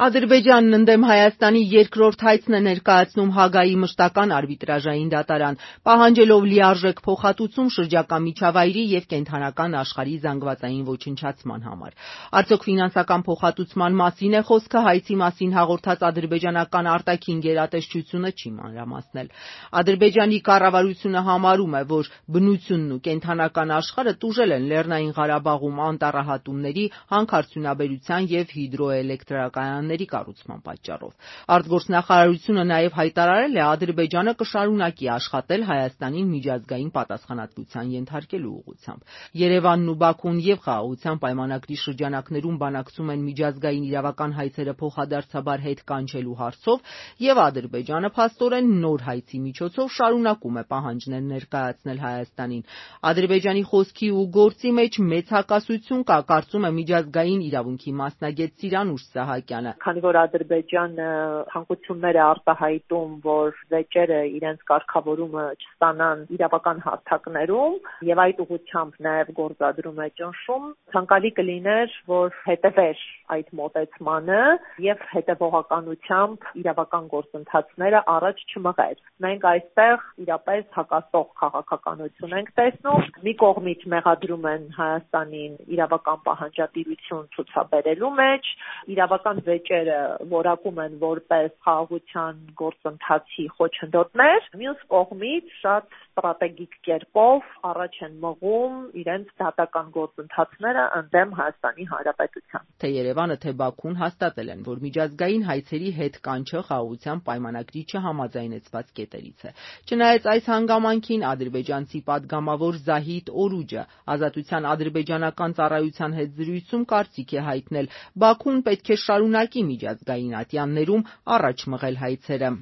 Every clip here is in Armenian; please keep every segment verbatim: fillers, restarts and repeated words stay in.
Ադրբեջանն ընդդեմ Հայաստանի երկրորդ հայցն է ներկայացնում Հաագայի մշտական արբիտրաժային դատարան, պահանջելով լիարժեք փոխհատուցում շրջակա միջավայրի և կենդանական աշխարհի զանգվածային ոչնչացման համար։ Արդյոք ֆինանսական փոխհատուցման մասին է խոսքը, հայցի մասին հաղորդած ադրբեջանական արտաքին գերատեսչությունը չի մանրամասնել։ Ադրբեջանի կառավարությունը համարում է, որ բնությունն ու կենդանական աշխարհը տուժել են Լեռնային Ղարաբաղում անտառահատումների, հանքարդյունաբերության և հիդրոէլեկտրակայանների կառուցման պատճառով։ Արտգործնախարարությունը նաև հայտարարել է, Ադրբեջանը կշարունակի աշխատել Հայաստանին միջազգային պատասխանատվության ենթարկելու ուղղությամբ։ Երևանն ու Բաքուն և Խաղաղության պայմանագրի շրջանակներում բանակցում են միջազգային իրավական հայցերը փոխադարձաբար հետ կանչելու հարցով, և Ադրբեջանը փաստորեն նոր հայցի միջոցով շարունակում է պահանջներ ներկայացնել Հայաստանին։ Ադրբեջանի խոսքի ու գործի մեջ մեծ հակասություն կա, կարծում է միջազգային իրավունքի մասնագետ Սիրանուշ Սահակյանը։ Քանի որ Ադրբեջանը ցանկություններ է արտահայտում, որ վեճերը իրենց կարգավորումը չստանան իրավական հարթակներում եւ այդ ուղղությամբ նաեւ գործադրում է ճնշում, ցանկալի կլիներ, որ հետևեր այդ մոտեցմանը եւ հետեւողականությամբ իրավական գործընթացները առաջ չմղեր։ Մենք այստեղ իրապես հակասող քաղաքականություն ենք տեսնում։ Մի կողմից մեղադրում են Հայաստանին իրավական պահանջատիրություն ցուցաբերելու մեջ, իրավական վեճերը որակում են որպես խաղաղության գործընթացի խոչընդոտներ, մյուս կողմից շատ ստրատեգիկ կերպով առաջ են մղում իրենց դատական գործընթացները ընդդեմ Հայաստանի Հանրապետության։ Թե Երևանը, թե Բաքուն հաստատել են, որ միջազգային հայցերի հետ կանչը խաղաղության պայմանագրի չհամաձայնեցված կետերից է։ Չնայած այս հանգամանքին, ադրբեջանցի պատգամավոր Զահիդ Օրուջը Ազատության ադրբեջանական ծառայության հետ զրույցում կարծիք է հայտնել, Բաքուն պետք է շարունակի միջազգային ատյաններում առաջ մղել հայցերը։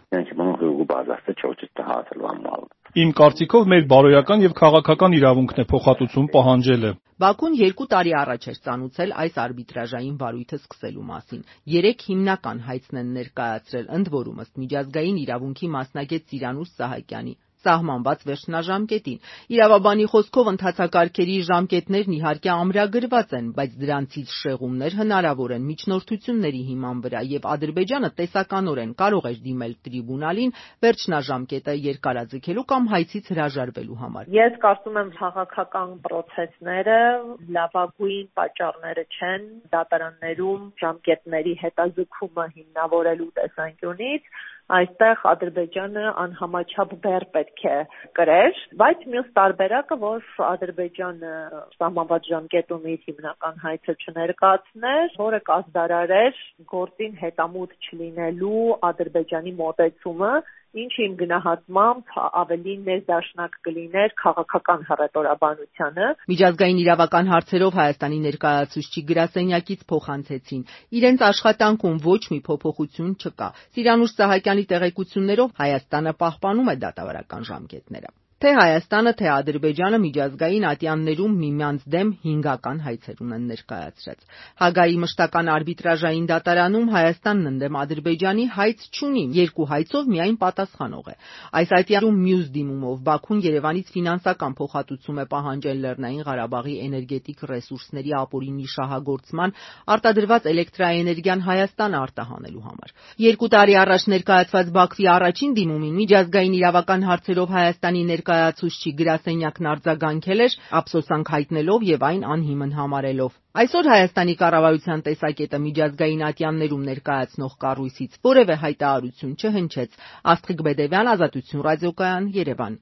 Իմ կարծիքով մեր բարոյական եւ քաղաքական իրավունքն է փոխհատուցում պահանջելը։ Բաքուն երկու տարի առաջ էր ծանուցել այս արբիտրաժային վարույթը սկսելու մասին։ Երեք հիմնական հայցն են ներկայացրել, ընդ որում ըստ միջազգային իրավունքի մասնագետ Սիրանուշ Սահակյանի սահմանված վերջնաժամկետին։ Իրավաբանի խոսքով ընթացակարգերի ժամկետներն իհարկե ամրագրված են, բայց դրանցից շեղումներ հնարավոր են միջնորդությունների հիման վրա, եւ Ադրբեջանը տեսականորեն կարող էր դիմել տրիբունալին վերջնաժամկետը երկարաձգելու կամ հայցից հրաժարվելու համար։ Ես կարծում եմ քաղաքական պրոցեսները լավագույն պատճառները չեն դատարաններում ժամկետների հետաձգումը հիմնավորելու տեսանկյունից։ Այստեղ Ադրբեջանը անհամաչափ բեռ պետք է կրեր, բայց մյուս տարբերակը, որ Ադրբեջանը սահմանված ժամկետում իր հիմնական հայցը չներկայացներ, որը կազդարարեր գործին հետամուտ չլինելու Ադրբեջանի մոտեցումը, ինչը իմ գնահատմամբ ավելի ներդաշնակ կլիներ քաղաքական հռետորաբանությանը։ Միջազգային իրավական հարցերով Հայաստանի ներկայացուցիչ գրասենյակից փոխանցեցին։ Իրենց աշխատանքում ոչ մի փոփոխություն չկա։ Սիրանուշ Սահակյանի տեղեկություններով Հայաստանը պահպանում է դատավարական ժամկետները։ Թե Հայաստանը, թե Ադրբեջանը միջազգային ատյաններում միմյանց դեմ հինգական հայցեր ունեն ներկայացրած։ Հաագայի մշտական արբիտրաժային դատարանում Հայաստանն ընդդեմ Ադրբեջանի հայց չունի, երկու հայցով միայն պատասխանող է։ Այս ատյանում մյուս դիմումով Բաքուն Երևանից ֆինանսական փոխհատուցում է պահանջել Լեռնային Ղարաբաղի էներգետիկ ռեսուրսների ապօրինի շահագործման, արտադրված էլեկտրաէներգիան Հայաստանը արտահանելու համար։ Երկու տարի առաջ ներկայացված Բաքվի առաջին դիմումին միջազգային իրավական հարցերով Հայաստանի ներկայացուցիչ գրասենյակն արձագանքել էր, ափսոսանք հայտնելով եւ այն անհիմն համարելով։ Այսօր Հայաստանի կառավարության տեսակետը միջազգային ատյաններում ներկայացնող կառույցից որևէ հայտարարություն չհնչեց։ Աստղիկ Բեդևյան, Ազատություն ռադիոկայան, Երևան։